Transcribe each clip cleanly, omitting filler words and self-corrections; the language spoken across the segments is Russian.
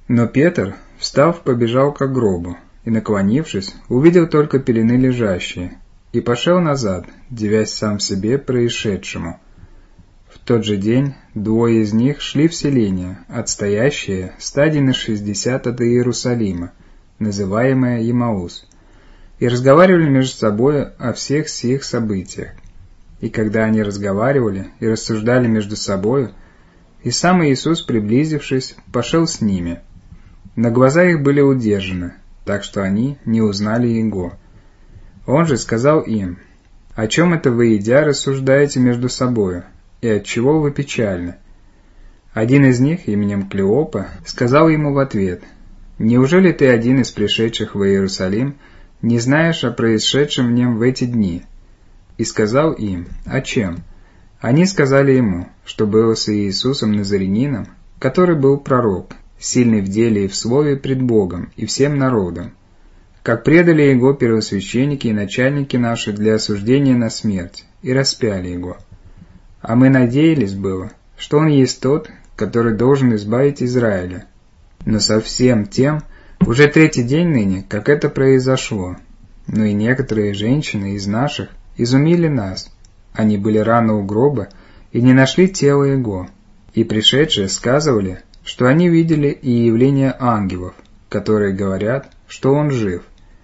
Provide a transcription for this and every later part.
Но Петр, встав, побежал к гробу, и, наклонившись, увидел только пелены лежащие, и пошел назад, дивясь сам себе происшедшему. В тот же день двое из них шли в селение, отстоящее стадий на 60 от Иерусалима, называемое Емаус, и разговаривали между собой о всех сих событиях. И когда они разговаривали и рассуждали между собою, и сам Иисус, приблизившись, пошел с ними. Но глаза их были удержаны, так что они не узнали Его. Он же сказал им: «О чем это вы, едя, рассуждаете между собою, и отчего вы печальны?» Один из них, именем Клеопа, сказал ему в ответ: «Неужели ты один из пришедших в Иерусалим не знаешь о происшедшем в нем в эти дни?» И сказал им: «О чем?» Они сказали ему, что было с Иисусом Назаренином, который был пророк, сильный в деле и в слове пред Богом и всем народом, как предали Его первосвященники и начальники наши для осуждения на смерть, и распяли Его. А мы надеялись было, что Он есть тот, который должен избавить Израиля. Но со всем тем уже 3-й день ныне, как это произошло. Но и некоторые женщины из наших изумили нас. Они были рано у гроба и не нашли тела Его. И пришедшие сказывали, что они видели и явление ангелов, которые говорят, что Он жив.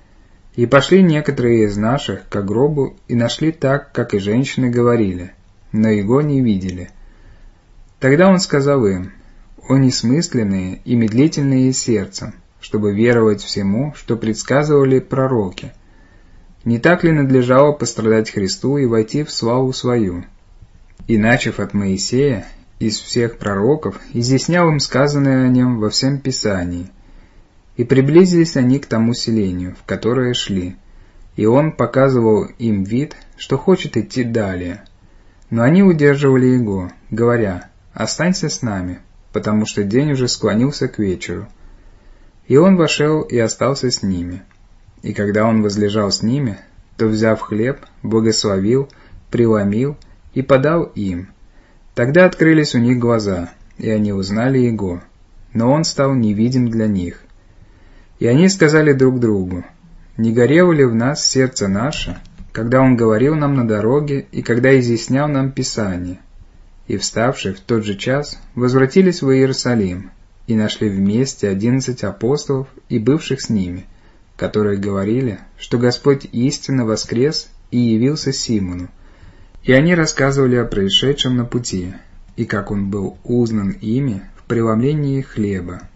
И пошли некоторые из наших к гробу и нашли так, как и женщины говорили, но Его не видели. Тогда Он сказал им: «О несмысленные и медлительные сердцем, чтобы веровать всему, что предсказывали пророки. Не так ли надлежало пострадать Христу и войти в славу Свою?» И, начав от Моисея, из всех пророков, изъяснял им сказанное о Нем во всем Писании. И приблизились они к тому селению, в которое шли, и Он показывал им вид, что хочет идти далее. Но они удерживали Его, говоря: «Останься с нами, потому что день уже склонился к вечеру». И Он вошел и остался с ними. И когда Он возлежал с ними, то, взяв хлеб, благословил, преломил и подал им. Тогда открылись у них глаза, и они узнали Его, но Он стал невидим для них. И они сказали друг другу: «Не горело ли в нас сердце наше, когда Он говорил нам на дороге и когда изъяснял нам Писание?» И, вставши в тот же час, возвратились в Иерусалим и нашли вместе 11 апостолов и бывших с ними, которые говорили, что Господь истинно воскрес и явился Симону. И они рассказывали о происшедшем на пути, и как Он был узнан ими в преломлении хлеба.